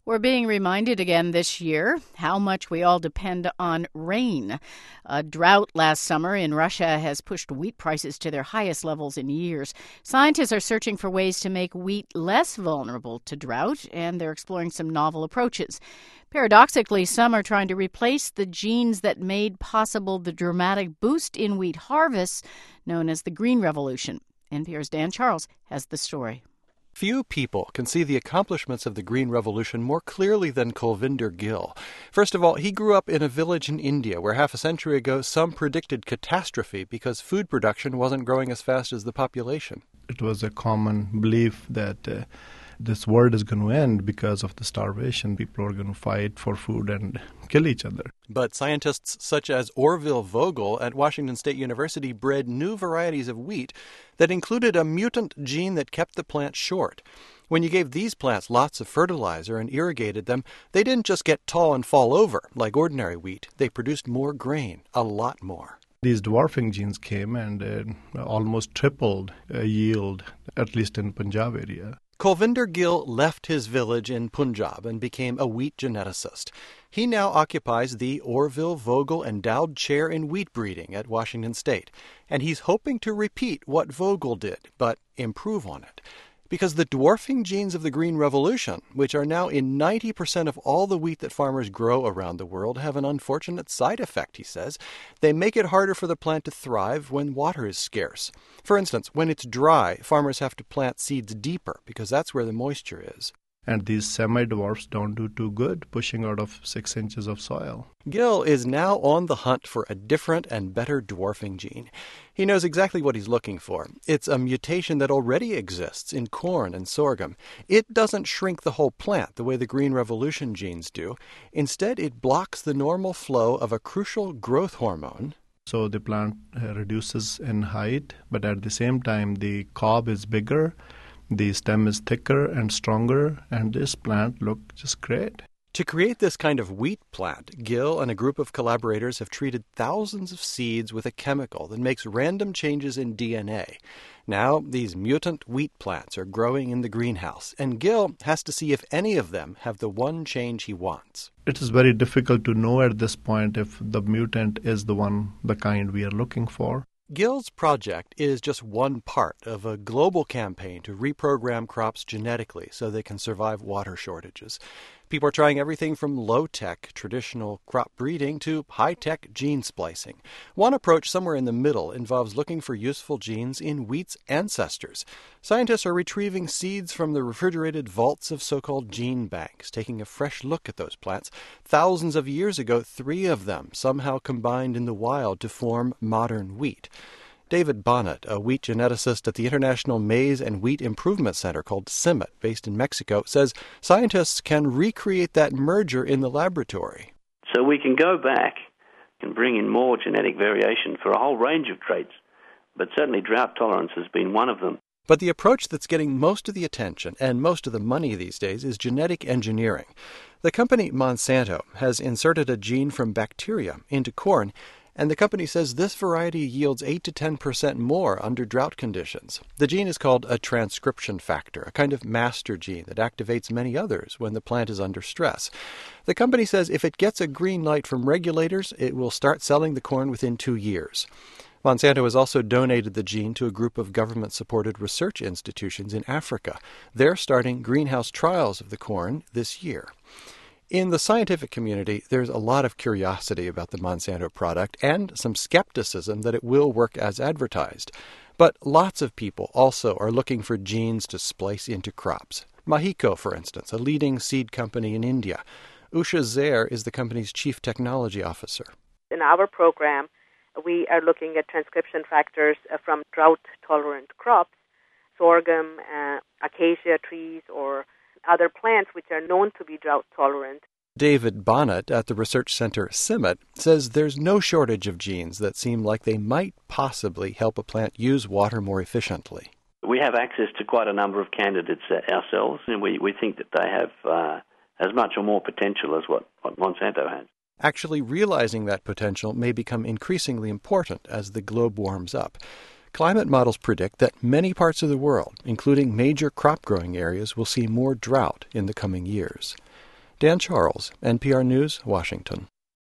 We're being reminded again this year how much we all depend on rain. A drought last summer in Russia has pushed wheat prices to their highest levels in years. Scientists are searching for ways to make wheat less vulnerable to drought, and they're exploring some novel approaches. Paradoxically, some are trying to replace the genes that made possible the dramatic boost in wheat harvests known as the Green Revolution. NPR's Dan Charles has the story. Few people can see the accomplishments of the Green Revolution more clearly than Kulvinder Gill. First of all, he grew up in a village in India where half a century ago some predicted catastrophe because food production wasn't growing as fast as the population. It was a common belief that this world is going to end because of the starvation. People are going to fight for food and kill each other. But scientists such as Orville Vogel at Washington State University bred new varieties of wheat that included a mutant gene that kept the plant short. When you gave these plants lots of fertilizer and irrigated them, they didn't just get tall and fall over like ordinary wheat. They produced more grain, a lot more. These dwarfing genes came and almost tripled yield, at least in Punjab area. Kulvinder Gill left his village in Punjab and became a wheat geneticist. He now occupies the Orville Vogel Endowed Chair in Wheat Breeding at Washington State, and he's hoping to repeat what Vogel did, but improve on it. Because the dwarfing genes of the Green Revolution, which are now in 90% of all the wheat that farmers grow around the world, have an unfortunate side effect, he says. They make it harder for the plant to thrive when water is scarce. For instance, when it's dry, farmers have to plant seeds deeper because that's where the moisture is. And these semi-dwarfs don't do too good pushing out of 6 inches of soil. Gill is now on the hunt for a different and better dwarfing gene. He knows exactly what he's looking for. It's a mutation that already exists in corn and sorghum. It doesn't shrink the whole plant the way the Green Revolution genes do. Instead, it blocks the normal flow of a crucial growth hormone. So the plant reduces in height, but at the same time the cob is bigger. The stem is thicker and stronger, and this plant looks just great. To create this kind of wheat plant, Gill and a group of collaborators have treated thousands of seeds with a chemical that makes random changes in DNA. Now, these mutant wheat plants are growing in the greenhouse, and Gill has to see if any of them have the one change he wants. It is very difficult to know at this point if the mutant is the kind we are looking for. Gill's project is just one part of a global campaign to reprogram crops genetically so they can survive water shortages. People are trying everything from low-tech traditional crop breeding to high-tech gene splicing. One approach somewhere in the middle involves looking for useful genes in wheat's ancestors. Scientists are retrieving seeds from the refrigerated vaults of so-called gene banks, taking a fresh look at those plants. Thousands of years ago, 3 of them somehow combined in the wild to form modern wheat. David Bonnet, a wheat geneticist at the International Maize and Wheat Improvement Center called CIMMYT, based in Mexico, says scientists can recreate that merger in the laboratory. So we can go back and bring in more genetic variation for a whole range of traits, but certainly drought tolerance has been one of them. But the approach that's getting most of the attention and most of the money these days is genetic engineering. The company Monsanto has inserted a gene from bacteria into corn, and the company says this variety yields 8 to 10% more under drought conditions. The gene is called a transcription factor, a kind of master gene that activates many others when the plant is under stress. The company says if it gets a green light from regulators, it will start selling the corn within 2 years. Monsanto has also donated the gene to a group of government-supported research institutions in Africa. They're starting greenhouse trials of the corn this year. In the scientific community, there's a lot of curiosity about the Monsanto product and some skepticism that it will work as advertised. But lots of people also are looking for genes to splice into crops. Mahiko, for instance, a leading seed company in India. Usha Zair is the company's chief technology officer. In our program, we are looking at transcription factors from drought-tolerant crops, sorghum, acacia trees, or other plants which are known to be drought-tolerant. David Bonnet at the research center CIMMYT says there's no shortage of genes that seem like they might possibly help a plant use water more efficiently. We have access to quite a number of candidates ourselves, and we think that they have as much or more potential as what Monsanto has. Actually realizing that potential may become increasingly important as the globe warms up. Climate models predict that many parts of the world, including major crop-growing areas, will see more drought in the coming years. Dan Charles, NPR News, Washington.